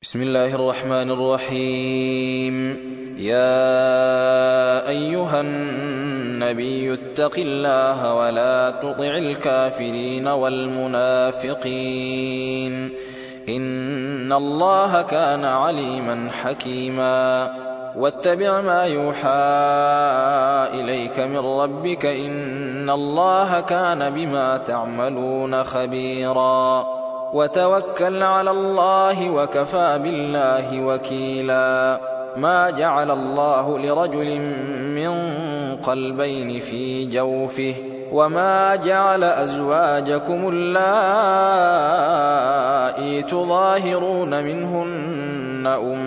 بسم الله الرحمن الرحيم. يا أيها النبي اتق الله ولا تطع الكافرين والمنافقين إن الله كان عليما حكيما. واتبع ما يوحى إليك من ربك إن الله كان بما تعملون خبيرا. وتوكل على الله وكفى بالله وكيلا. ما جعل الله لرجل من قلبين في جوفه وما جعل أزواجكم اللائي تظاهرون منهن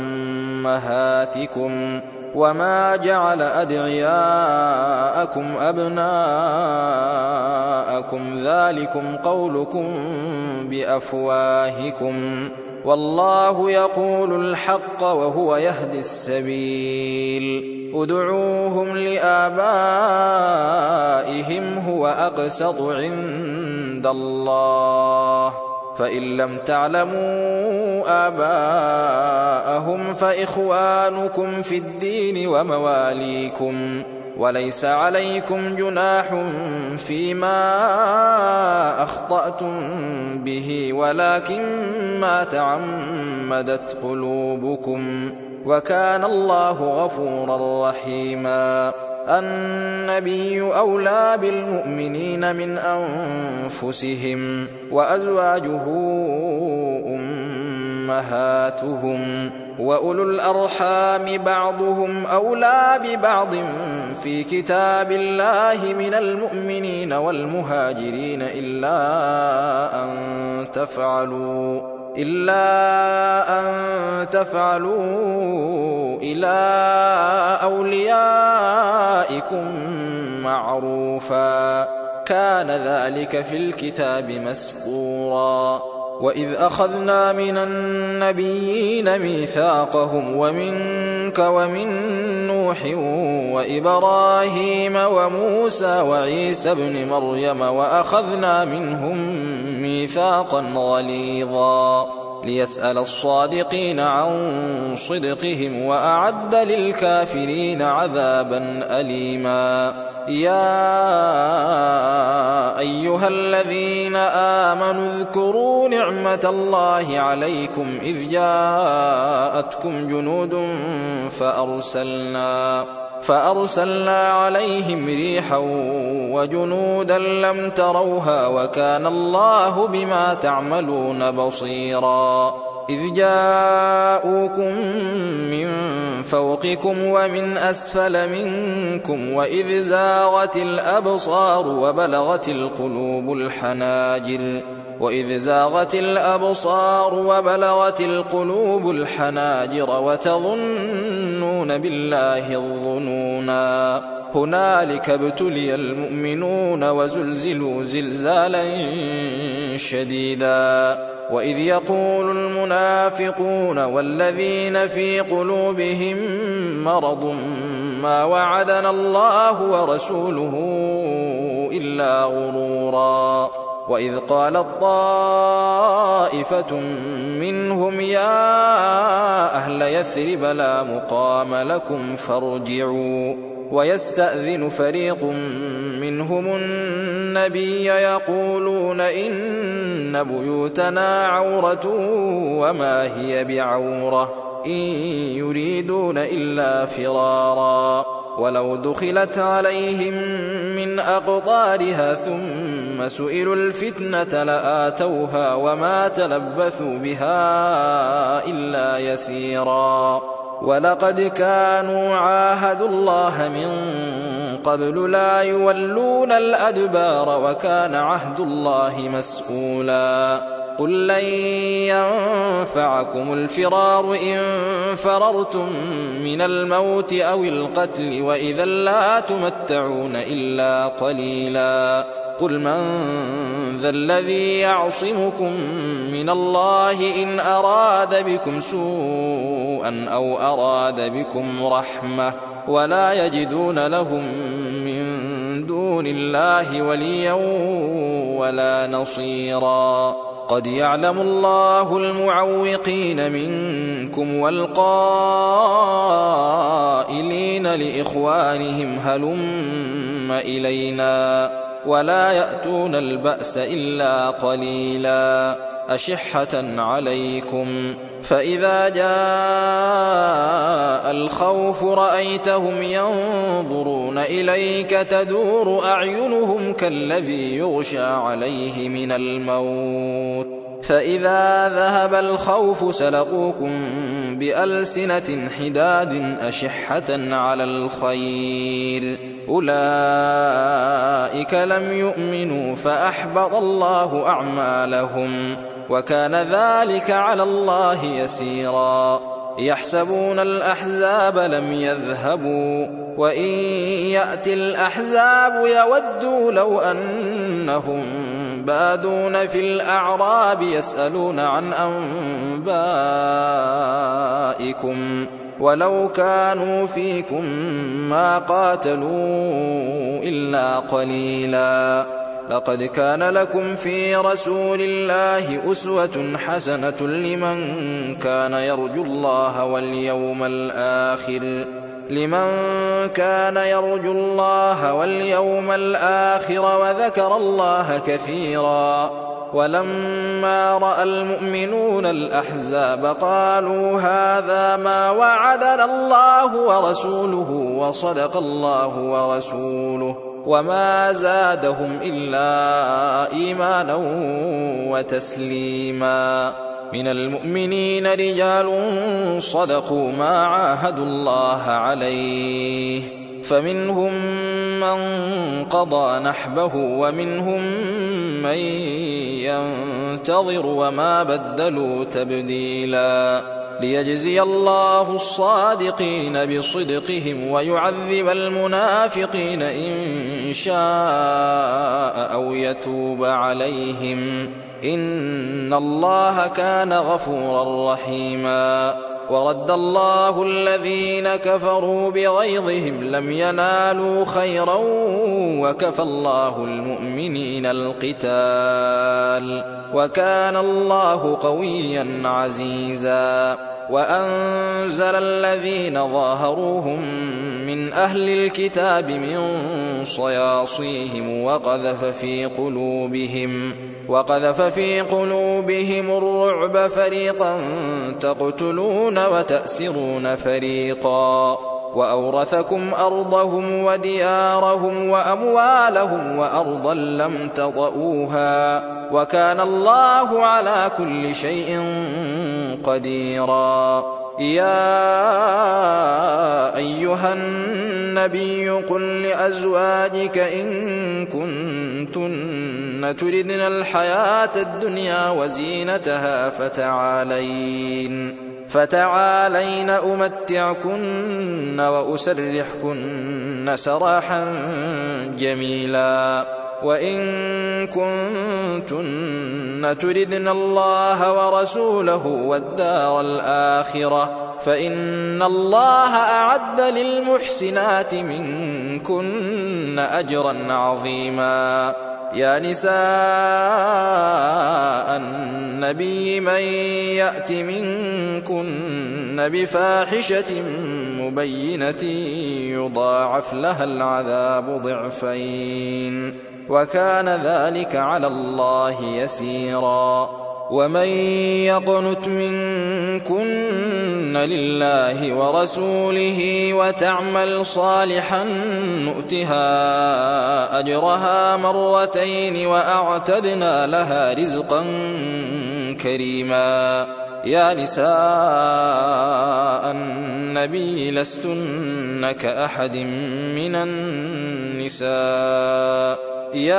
أمهاتكم وما جعل أدعياءكم أبناءكم ذلكم قولكم بأفواهكم والله يقول الحق وهو يهدي السبيل. ادعوهم لآبائهم هو أقسط عند الله فإن لم تعلموا آباءهم فإخوانكم في الدين ومواليكم وليس عليكم جناح فيما أخطأتم به ولكن ما تعمدت قلوبكم وكان الله غفورا رحيما. النبي أولى بالمؤمنين من أنفسهم وأزواجه أمهاتهم وأولو الأرحام بعضهم أولى ببعض في كتاب الله من المؤمنين والمهاجرين إلا أن تفعلوا إلى أوليائكم معروفا كان ذلك في الكتاب مسطورا. وإذ أخذنا من النبيين ميثاقهم ومنك ومن نوح وإبراهيم وموسى وعيسى بن مريم وأخذنا منهم ميثاقا غليظا ليسأل الصادقين عن صدقهم وأعد للكافرين عذابا أليما. يا أيها الذين آمنوا اذكروا نعمة الله عليكم إذ جاءتكم جنود فأرسلنا عليهم ريحا وجنودا لم تروها وكان الله بما تعملون بصيرا. إذ جاءوكم من فوقكم ومن أسفل منكم وإذ زاغت الأبصار وبلغت القلوب الحناجر وتظنون بالله الظنونا. هنالك ابتلي المؤمنون وزلزلوا زلزالا شديدا. وإذ يقول المنافقون والذين في قلوبهم مرض ما وعدنا الله ورسوله إلا غرورا. وإذ قالت طائفة منهم يا أهل يثرب لا مقام لكم فارجعوا ويستأذن فريق منهم النبي يقولون إن بيوتنا عورة وما هي بعورة إن يريدون إلا فرارا ولو دخلت عليهم من أقطارها ثم سئلوا الفتنة لآتوها وما تلبثوا بها إلا يسيرا. ولقد كانوا عاهدوا الله من قبل لا يولون الأدبار وكان عهد الله مسؤولا. قل لن ينفعكم الفرار إن فررتم من الموت أو القتل وإذا لا تمتعون إلا قليلا. قل من ذا الذي يعصمكم من الله إن أراد بكم سوءا أو أراد بكم رحمة ولا يجدون لهم من دون الله وليا ولا نصيرا. قد يعلم الله المعوقين منكم والقائلين لإخوانهم هلم إلينا ولا يأتون البأس إلا قليلا أشحة عليكم فإذا جاء الخوف رأيتهم ينظرون إليك تدور أعينهم كالذي يغشى عليه من الموت فإذا ذهب الخوف سلقوكم بألسنة حداد أشحة على الخير أولئك لم يؤمنوا فأحبط الله أعمالهم وكان ذلك على الله يسيرا يحسبون الأحزاب لم يذهبوا وإن يأتي الأحزاب يودوا لو أنهم بادون في الأعراب يسألون عن أنبائكم ولو كانوا فيكم ما قاتلوا إلا قليلا لقد كان لكم في رسول الله أسوة حسنة لمن كان يرجو الله واليوم الآخر وذكر الله كثيرا ولما رأى المؤمنون الأحزاب قالوا هذا ما وعدنا الله ورسوله وصدق الله ورسوله وما زادهم إلا إيمانا وتسليما من المؤمنين رجال صدقوا ما عاهدوا الله عليه فمنهم من قضى نحبه ومنهم من ينتظر وما بدلوا تبديلا ليجزي الله الصادقين بصدقهم ويعذب المنافقين إن شاء أو يتوب عليهم إن الله كان غفورا رحيما ورد الله الذين كفروا بغيظهم لم ينالوا خيرا وكفى الله المؤمنين القتال وكان الله قويا عزيزا وأنزل الذين ظاهروهم من أهل الكتاب من صياصيهم وقذف في قلوبهم الرعب فريقا تقتلون وتأسرون فريقا وأورثكم أرضهم وديارهم وأموالهم وأرضا لم تطئوها وكان الله على كل شيء قديرا يا أيها النبي قل لأزواجك إن كنتن تردن الحياة الدنيا وزينتها فتعالين أمتعكن وأسرحكن سراحا جميلا وإن كنتن تردن الله ورسوله والدار الآخرة فإن الله أعد للمحسنات منكن أجرا عظيما يا نساء النبي من يأت منكن بفاحشة مبينة يضاعف لها العذاب ضعفين وكان ذلك على الله يسيرا ومن يقنت منكن لله ورسوله وتعمل صالحا نؤتها أجرها مرتين وأعتدنا لها رزقا كريما يا نساء النبي لستن كأحد من النساء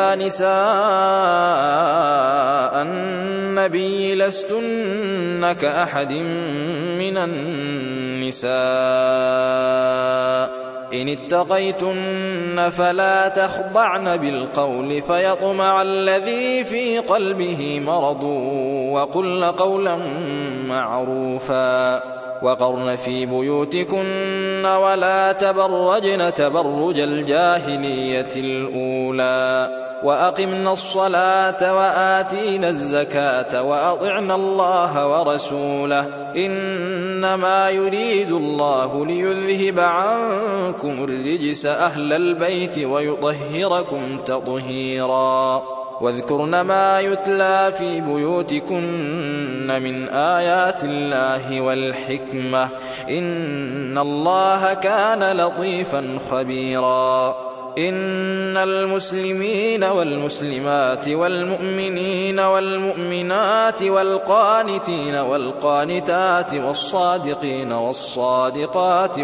إن اتقيتن فلا تخضعن بالقول فيطمع الذي في قلبه مرض وقلن قولا معروفا وقرن في بيوتكن ولا تبرجن تبرج الجاهلية الأولى وأقمنا الصلاة وآتينا الزكاة وأطعنا الله ورسوله إنما يريد الله ليذهب عنكم الرجس أهل البيت ويطهركم تطهيرا واذكرن ما يتلى في بيوتكن من آيات الله والحكمة إن الله كان لطيفا خبيرا إن المسلمين والمسلمات والمؤمنين والمؤمنات والقانتين والقانتات والصادقين والصادقات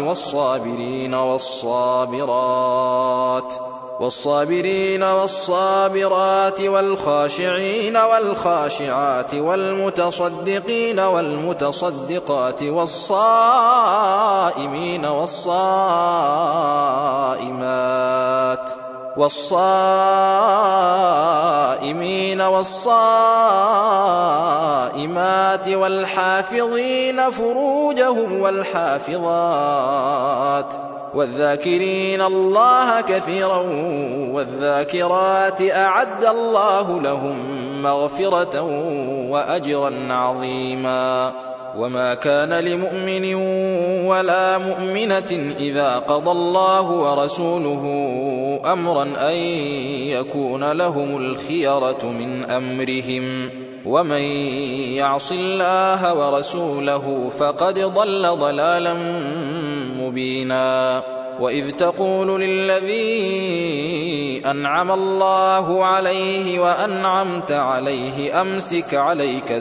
والصابرين والصابرات والخاشعين والخاشعات والمتصدقين والمتصدقات والصائمين والصائمات والحافظين فروجهم والحافظات والذاكرين الله كثيرا والذاكرات أعد الله لهم مغفرة وأجرا عظيما وما كان لمؤمن ولا مؤمنة إذا قضى الله ورسوله أمرا أن يكون لهم الخيرة من أمرهم ومن يعص الله ورسوله فقد ضل ضلالا مبينا وإذ تقول للذي أنعم الله عليه وأنعمت عليه أمسك عليك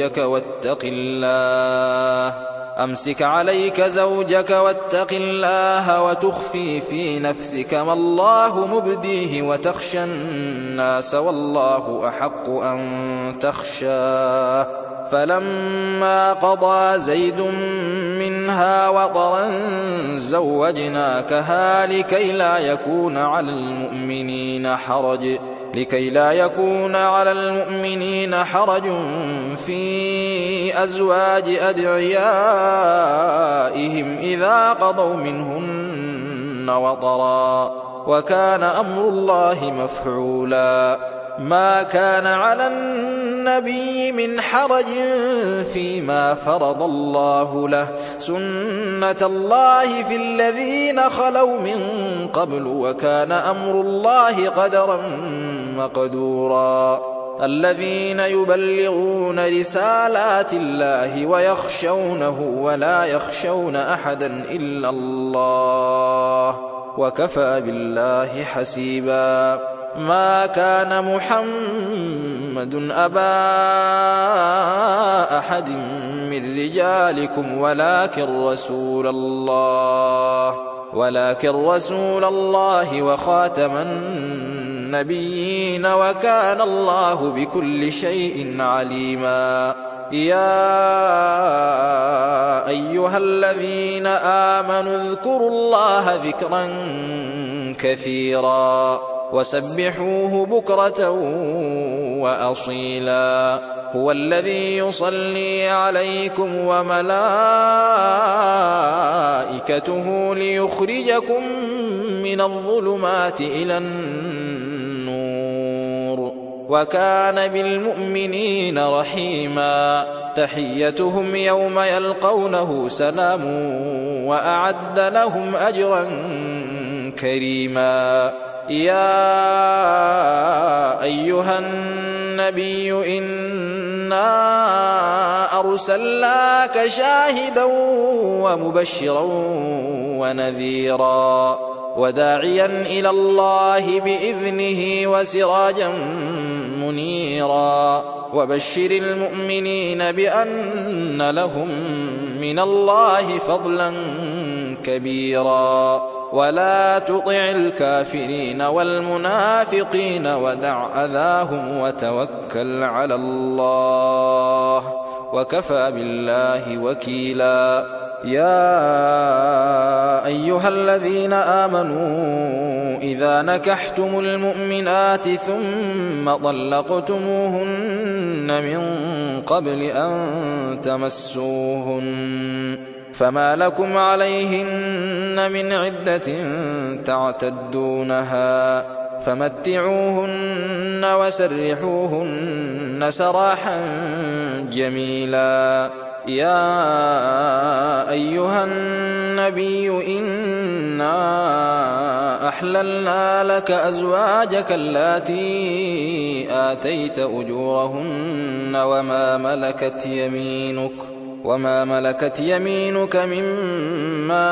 زوجك واتق الله وتخفي في نفسك ما الله مبديه وتخشى الناس والله أحق أن تخشاه فلما قضى زيد منها وطرا زوجناكها لكي لا يكون على المؤمنين حرج في أزواج أدعيائهم إذا قضوا منهن وطرا وكان أمر الله مفعولا ما كان على النبي من حرج فيما فرض الله له سنة الله في الذين خلوا من قبل وكان أمر الله قدرا مقدورا الذين يبلغون رسالات الله ويخشونه ولا يخشون أحدا إلا الله وكفى بالله حسيبا ما كان محمد أبا أحد من رجالكم ولكن رسول الله وخاتم النبيين وكان الله بكل شيء عليما يا أيها الذين آمنوا اذكروا الله ذكرا كثيرا وسبحوه بكرة وأصيلا هو الذي يصلي عليكم وملائكته ليخرجكم من الظلمات إلى النور وكان بالمؤمنين رحيما تحيتهم يوم يلقونه سلام وأعد لهم أجرا كريما يا أيها النبي إنا أرسلناك شاهدا ومبشرا ونذيرا وداعيا إلى الله بإذنه وسراجا منيرا وبشر المؤمنين بأن لهم من الله فضلا كبيرا ولا تطع الكافرين والمنافقين ودع أذاهم وتوكل على الله وكفى بالله وكيلا يا أيها الذين آمنوا إذا نكحتم المؤمنات ثم طلقتموهن من قبل أن تمسوهن فما لكم عليهن من عدة تعتدونها فمتعوهن وسرحوهن سراحا جميلا. يا أيها النبي إنا أحللنا لك أزواجك اللاتي آتيت أجورهن وما ملكت يمينك مما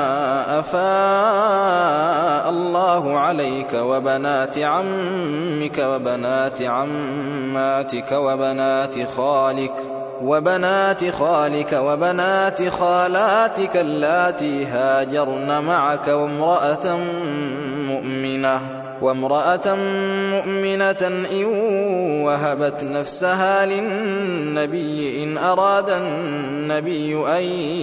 أفاء الله عليك وبنات عمك وبنات عماتك وبنات خالك وبنات خالاتك اللاتي هاجرن معك وامرأة مؤمنة إن وهبت نفسها للنبي إن أراد النبي أن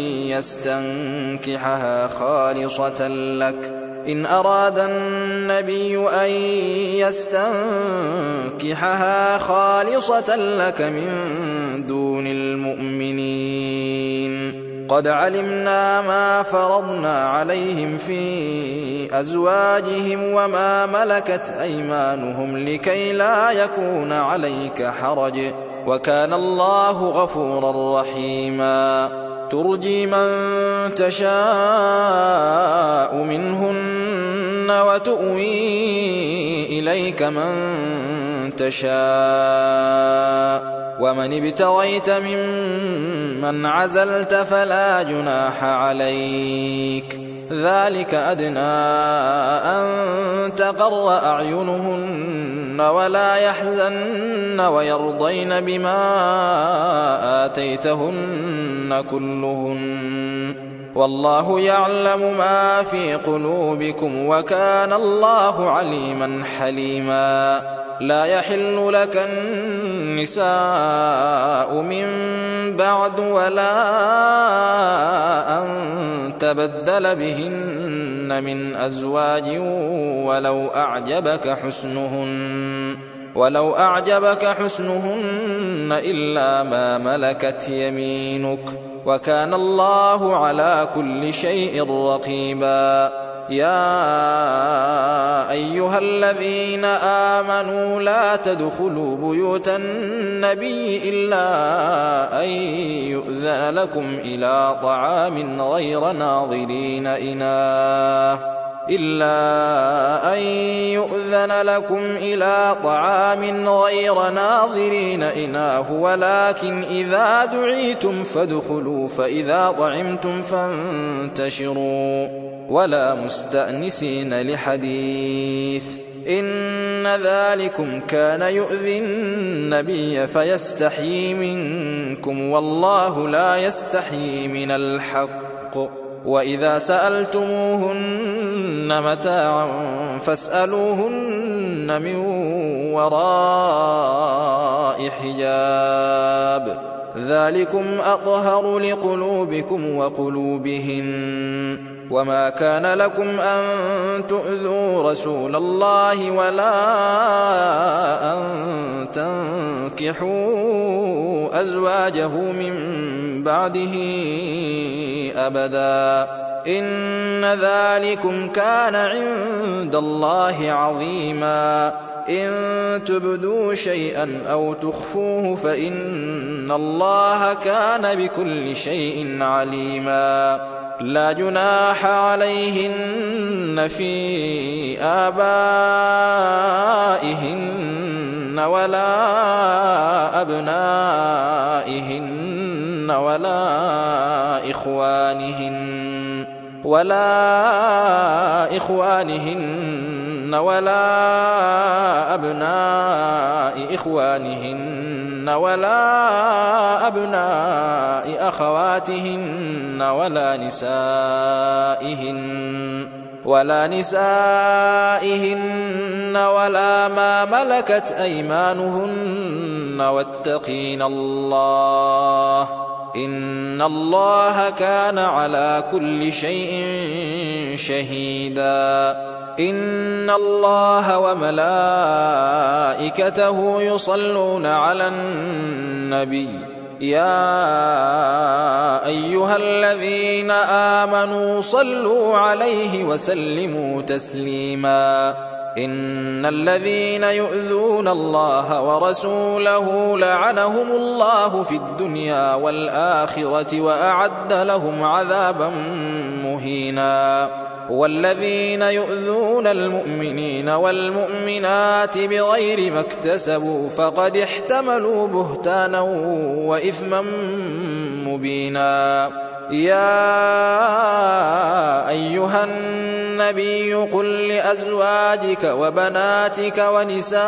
يستنكحها خالصة لك من دون المؤمنين. قد علمنا ما فرضنا عليهم في أزواجهم وما ملكت أيمانهم لكي لا يكون عليك حرج، وكان الله غفورا رحيما. ترجي من تشاء منهن وتؤوي إليك من تشاء، ومن ابتغيت ممن عزلت فلا جناح عليك. ذلك أدنى أن تقر أعينهن ولا يحزن ويرضين بما آتيتهن كلهن، والله يعلم ما في قلوبكم وكان الله عليما حليما. لا يحل لك النساء من بعد ولا أن تبدل بهن من أزواج ولو أعجبك حسنهن إلا ما ملكت يمينك، وكان الله على كل شيء رقيبا. يا أيها الذين آمنوا لا تدخلوا بيوت النبي إلا أن يؤذن لكم إلى طعام غير ناظرين إناه ولكن إذا دعيتم فادخلوا فإذا طعمتم فانتشروا ولا مستأنسين لحديث، إن ذلكم كان يؤذي النبي فيستحيي منكم والله لا يستحيي من الحق. وإذا سألتموهن متاعا فاسألوهن من وراء حجاب، ذلكم أطهر لقلوبكم وقلوبهن. وما كان لكم أن تؤذوا رسول الله ولا أن تنكحوا أزواجه من بعده أبدا، إن ذلكم كان عند الله عظيما. إن تبدوا شيئا أو تخفوه فإن الله كان بكل شيء عليما. لا جناح عليهن في آبائهن ولا أبنائهن ولا إخوانهن ولا أبناء إخوانهن ولا أبناء أخواتهن ولا نسائهن ولا ما ملكت أيمانهن واتقين الله إن الله كان على كل شيء شهيدا. إن الله وملائكته يصلون على النبي يا أيها الذين آمنوا صلوا عليه وسلموا تسليما. إن الذين يؤذون الله ورسوله لعنهم الله في الدنيا والآخرة وأعد لهم عذابا مهينا. والذين يؤذون المؤمنين والمؤمنات بغير ما اكتسبوا فقد احتملوا بهتانا وإثما مبينا. يا أيها النبي قل لأزواجك وبناتك ونساء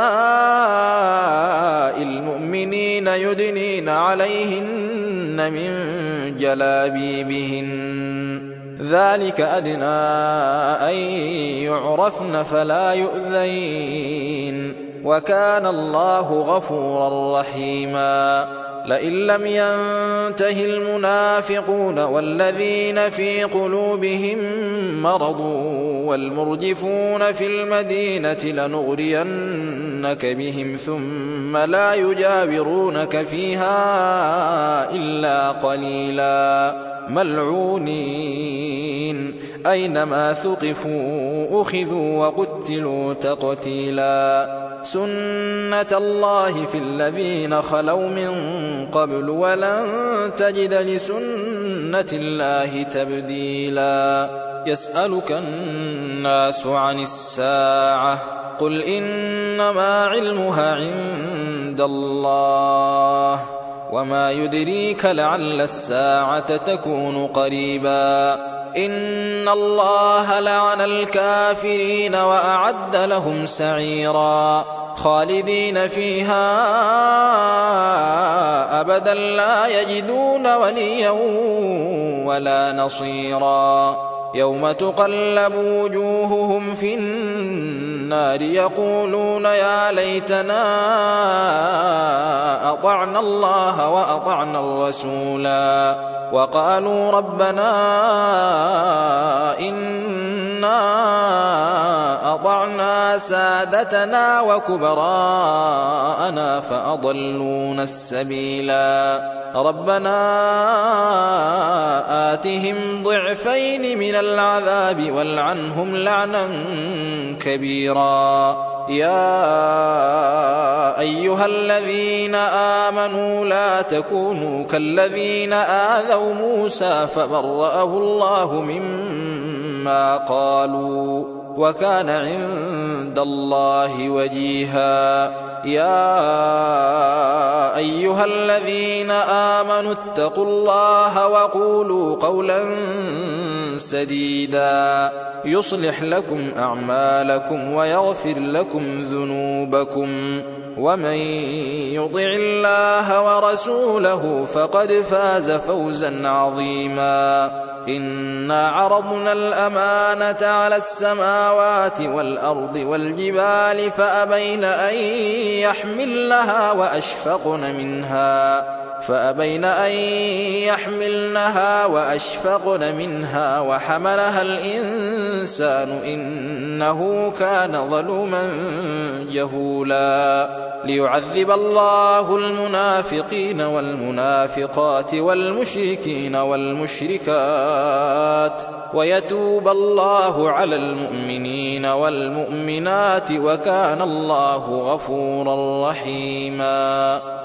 المؤمنين يدنين عليهن من جلابيبهن ذلك أدنى أن يعرفن فلا يؤذين وكان الله غفورا رحيما. لئن لم ينته المنافقون والذين في قلوبهم مرض والمرجفون في المدينة لنغرينك بهم ثم لا يجاورونك فيها إلا قليلا ملعونين أينما ثقفوا أخذوا وقتلوا تقتيلا. سنة الله في الذين خلوا من قبل ولن تجد لسنة الله تبديلا. يسألك الناس عن الساعة قل إنما علمها عند الله وما يدريك لعل الساعة تكون قريبا. إن الله لعن الكافرين وأعد لهم سعيرا خالدين فيها أبدا لا يجدون وليا ولا نصيرا. يوم تقلب وجوههم في النار يقولون يا ليتنا أطعنا الله وأطعنا الرسولا وقالوا ربنا إنا أطعنا سادتنا وكبراءنا فأضلونا السبيلا. ربنا آتهم ضعفين من العذاب والعنهم لعنا كبيرا. يا أيها الذين آمنوا لا تكونوا كالذين آذوا موسى فبرأه الله مما قالوا وكان عند الله وجيها. يا أيها الذين آمنوا اتقوا الله وقولوا قولا سديدا يصلح لكم أعمالكم ويغفر لكم ذنوبكم ومن يطع الله ورسوله فقد فاز فوزا عظيما. إنا عرضنا الأمانة على السماوات والأرض والجبال فأبين أن يحملنها وأشفقن منها وحملها الإنسان إنه كان ظلوما جهولا. ليعذب الله المنافقين والمنافقات والمشركين والمشركات ويتوب الله على المؤمنين والمؤمنات وكان الله غفورا رحيما.